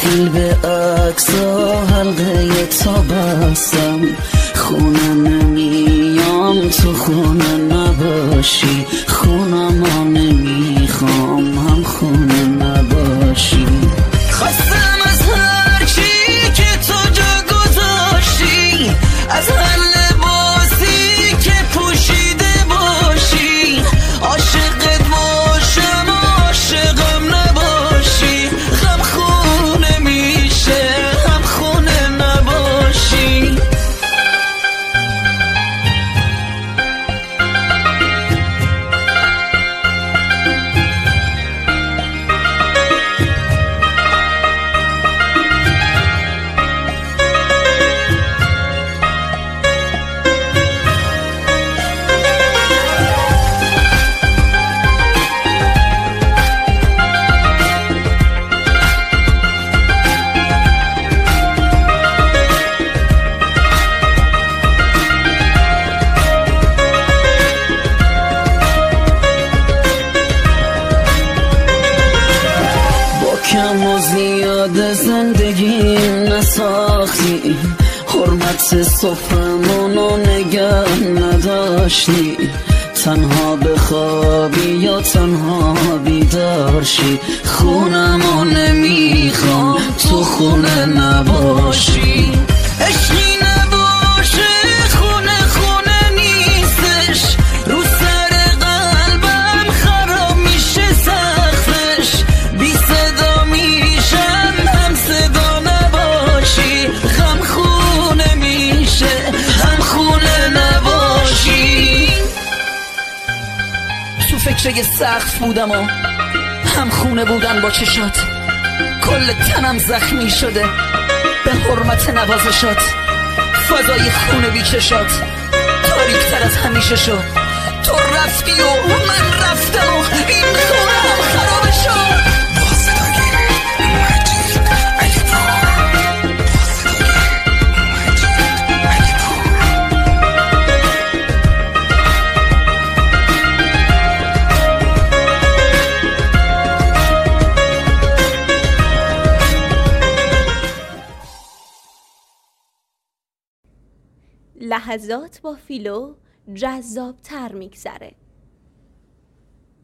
خیل به عکسا حلقه تا بستم، خونه نمیام تو خونه نباشی، خونمو نمیخوام هم خونه نباشی. خواستم از هر چی که تو جا گذاشتی، از هر لباسی که پوشیده باشی، عاشقت باشم عاشقم نباشی، هم خونه میشه هم خونه نباشی. کم و زیاد زندگی نساختی، حرمت صبحمونو نگه نداشتی، تنها بخوابی یا تنها بیدارشی، خونمو نمیخوام تو خونه نباشی. عشقی نباشه خونه خونه نیستش، رو سر قلبم خراب میشه سقفش، بی صدا میشم هم صدا نباشی، هم خونه میشه هم خونه نباشی. تو فکر یه سقف بودم و هم خونه بودن با چشات، کل تنم زخمی شده به حرمت نوازشات، فضای خونه بی چشات تاریک‌تر از همیشه شد. تو رفتی و من رفتم و این خونه هم خراب شد. لحظات با فیلو جذاب‌تر میگذره.